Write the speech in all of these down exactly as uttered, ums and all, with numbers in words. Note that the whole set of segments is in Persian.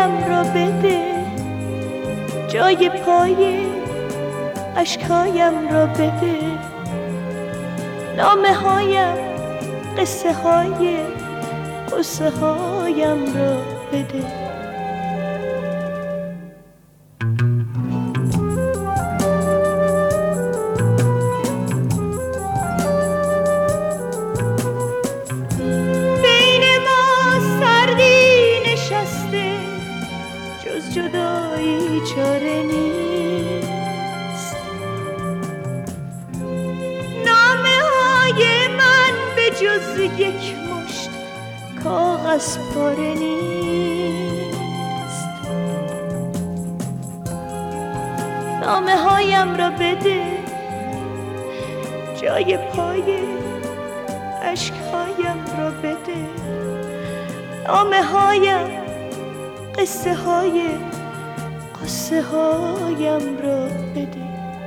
هایم را بده، جای پای اشکایم را بده. نامه هایم قصه های قصه هایم را بده. بین ما سردی نشسته، جز جدایی چاره نیست. نامه های من به جز یک مشت کاغذ پاره نیست. نامه هایم را بده، جای پای اشکایم را بده. نامه هایم قصه های قصه هایم را بده.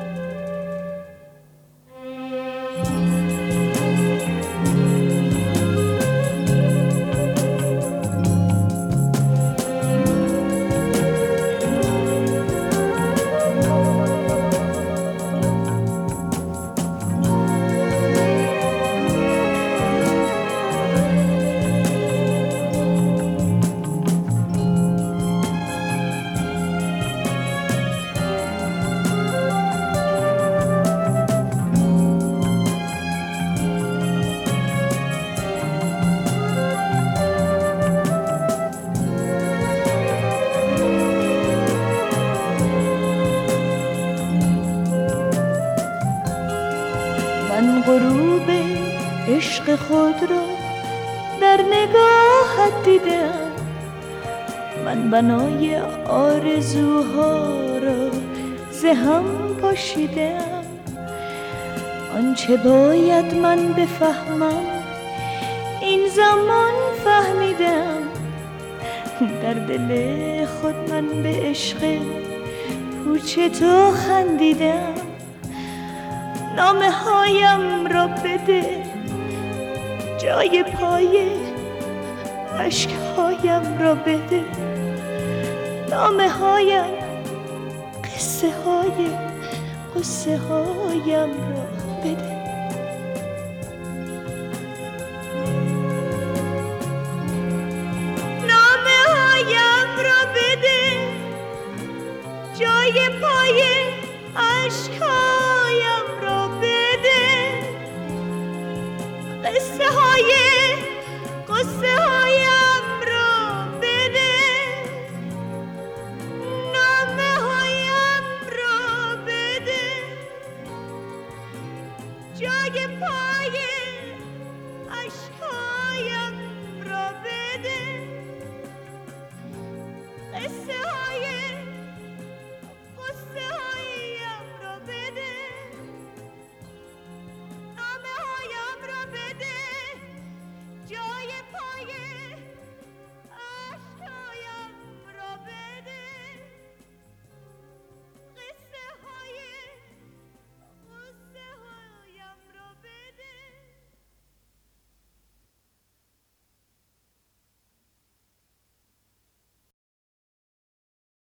من غروب عشق خود را در نگاهت دیدم، من بنای آرزوها را ز هم پاشیدم. آنچه باید من بفهمم این زمان فهمیدم، در دل خود من به عشق پوچ تو خندیدم. نامه هایم را بده، جای پای اشکهایم را بده. نامه هایم قصه های قصه هایم را بده. نامه هایم را بده، جای پای اشکهایم را بده. قصه های قصه